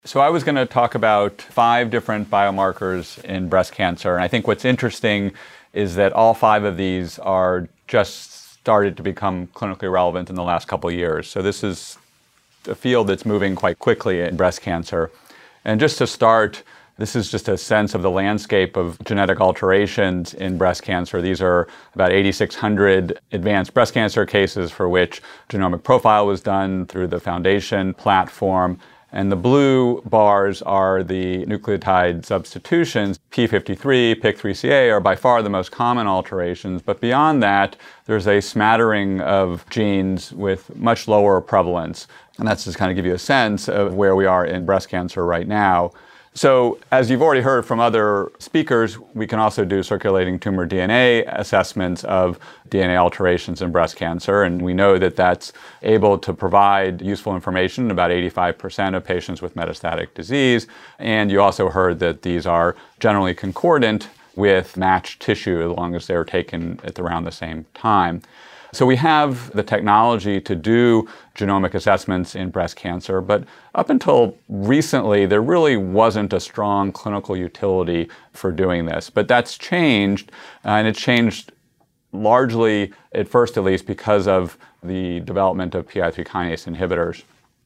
So I was going to talk about 5 different biomarkers in breast cancer. And I think what's interesting is that all 5 of these are just started to become clinically relevant in the last couple of years. So this is a field that's moving quite quickly in breast cancer. And just to start, this is just a sense of the landscape of genetic alterations in breast cancer. These are about 8,600 advanced breast cancer cases for which genomic profile was done through the Foundation platform. And the blue bars are the nucleotide substitutions. P53, PIK3CA are by far the most common alterations, but beyond that, there's a smattering of genes with much lower prevalence. And that's just kind of give you a sense of where we are in breast cancer right now. So, as you've already heard from other speakers, we can also do circulating tumor DNA assessments of DNA alterations in breast cancer, and we know that that's able to provide useful information in about 85% of patients with metastatic disease. And you also heard that these are generally concordant with matched tissue as long as they're taken at around the same time. So we have the technology to do genomic assessments in breast cancer, but up until recently, there really wasn't a strong clinical utility for doing this. But that's changed, and it's changed largely, at first at least, because of the development of PI3 kinase inhibitors.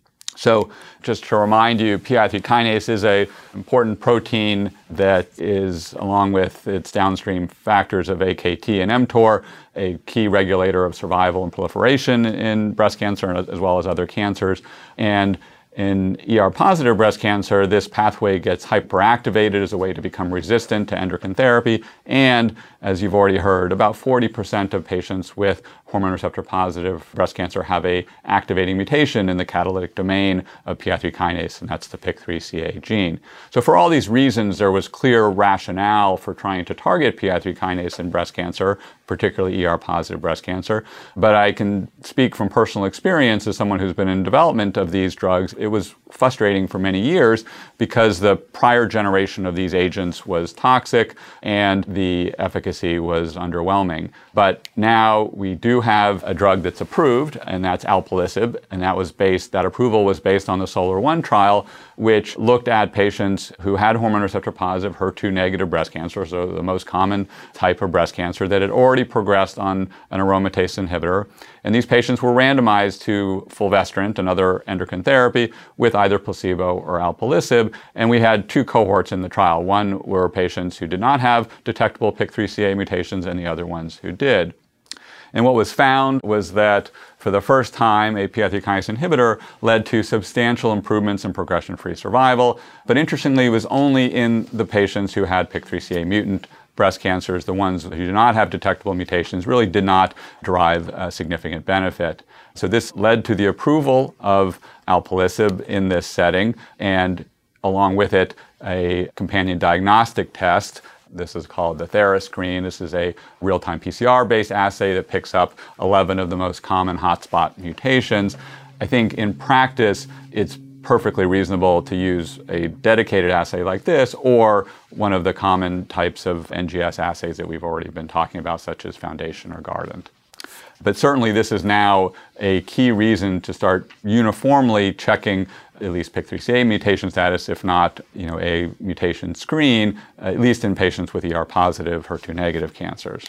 So just to remind you, PI3 kinase is an important protein that is, along with its downstream factors of AKT and mTOR, a key regulator of survival and proliferation in breast cancer as well as other cancers. And in ER-positive breast cancer, this pathway gets hyperactivated as a way to become resistant to endocrine therapy. And as you've already heard, about 40% of patients with hormone receptor-positive breast cancer have a activating mutation in the catalytic domain of PI3 kinase, and that's the PIK3CA gene. So for all these reasons, there was clear rationale for trying to target PI3 kinase in breast cancer, particularly ER-positive breast cancer. But I can speak from personal experience as someone who's been in development of these drugs. It was frustrating for many years because the prior generation of these agents was toxic and the efficacy was underwhelming. But now we do have a drug that's approved, and that's alpelisib, and that approval was based on the SOLAR-1 trial, which looked at patients who had hormone receptor-positive, HER2-negative breast cancer, so the most common type of breast cancer that had already progressed on an aromatase inhibitor. And these patients were randomized to fulvestrant, another endocrine therapy, with either placebo or alpelisib. And we had 2 cohorts in the trial. One were patients who did not have detectable PIK3CA mutations, and the other ones who did. And what was found was that for the first time, a PI3 kinase inhibitor led to substantial improvements in progression-free survival. But interestingly, it was only in the patients who had PIK3CA mutant breast cancers. The ones who do not have detectable mutations really did not derive a significant benefit. So this led to the approval of alpelisib in this setting, and along with it, a companion diagnostic test. This is called the TheraScreen. This is a real-time PCR-based assay that picks up 11 of the most common hotspot mutations. I think in practice, it's perfectly reasonable to use a dedicated assay like this or one of the common types of NGS assays that we've already been talking about, such as Foundation or Guardant. But certainly this is now a key reason to start uniformly checking at least PIK3CA mutation status, if not, a mutation screen, at least in patients with ER-positive, HER2-negative cancers.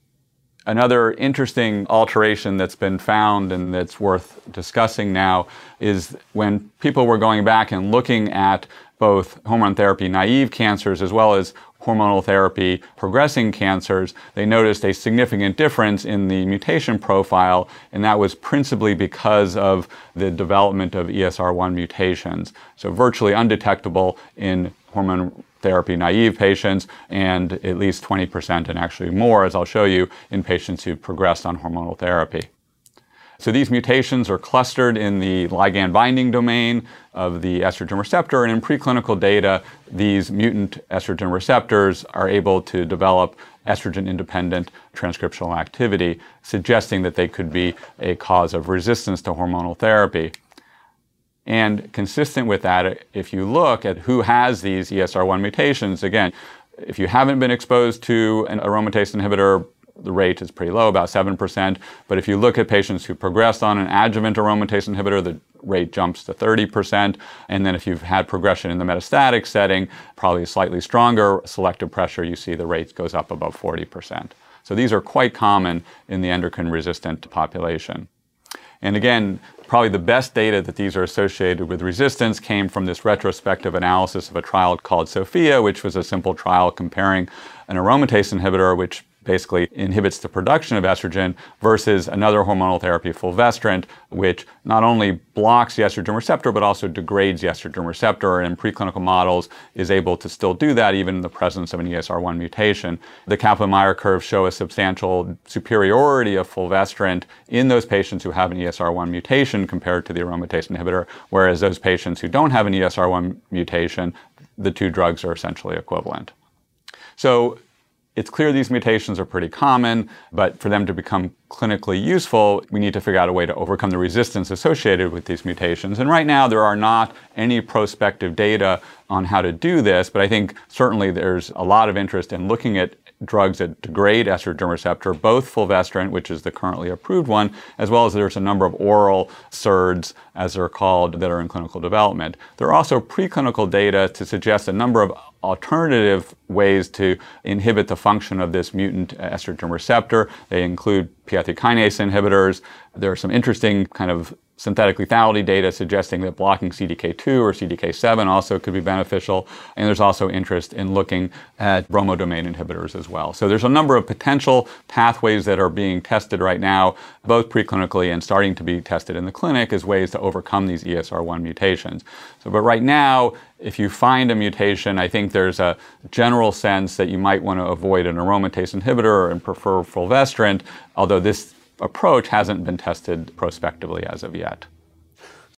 Another interesting alteration that's been found and that's worth discussing now is when people were going back and looking at both hormone therapy naive cancers as well as hormonal therapy progressing cancers, they noticed a significant difference in the mutation profile, and that was principally because of the development of ESR1 mutations. So virtually undetectable in hormone therapy naive patients, and at least 20% and actually more, as I'll show you, in patients who progressed on hormonal therapy. So these mutations are clustered in the ligand binding domain of the estrogen receptor, and in preclinical data, these mutant estrogen receptors are able to develop estrogen-independent transcriptional activity, suggesting that they could be a cause of resistance to hormonal therapy. And consistent with that, if you look at who has these ESR1 mutations, again, if you haven't been exposed to an aromatase inhibitor the rate is pretty low, about 7%. But if you look at patients who progressed on an adjuvant aromatase inhibitor, the rate jumps to 30%. And then if you've had progression in the metastatic setting, probably a slightly stronger selective pressure, you see the rate goes up above 40%. So these are quite common in the endocrine-resistant population. And again, probably the best data that these are associated with resistance came from this retrospective analysis of a trial called SOPHIA, which was a simple trial comparing an aromatase inhibitor, which basically inhibits the production of estrogen, versus another hormonal therapy, fulvestrant, which not only blocks the estrogen receptor, but also degrades the estrogen receptor, and in preclinical models is able to still do that even in the presence of an ESR1 mutation. The Kaplan-Meier curves show a substantial superiority of fulvestrant in those patients who have an ESR1 mutation compared to the aromatase inhibitor, whereas those patients who don't have an ESR1 mutation, the two drugs are essentially equivalent. So it's clear these mutations are pretty common, but for them to become clinically useful, we need to figure out a way to overcome the resistance associated with these mutations. And right now, there are not any prospective data on how to do this, but I think certainly there's a lot of interest in looking at drugs that degrade estrogen receptor, both fulvestrant, which is the currently approved one, as well as there's a number of oral SERDs, as they're called, that are in clinical development. There are also preclinical data to suggest a number of alternative ways to inhibit the function of this mutant estrogen receptor. They include PI3 kinase inhibitors. There are some interesting kind of synthetic lethality data suggesting that blocking CDK2 or CDK7 also could be beneficial. And there's also interest in looking at bromodomain inhibitors as well. So there's a number of potential pathways that are being tested right now, both preclinically and starting to be tested in the clinic as ways to overcome these ESR1 mutations. But right now, if you find a mutation, I think there's a general sense that you might want to avoid an aromatase inhibitor and prefer fulvestrant, although this approach hasn't been tested prospectively as of yet.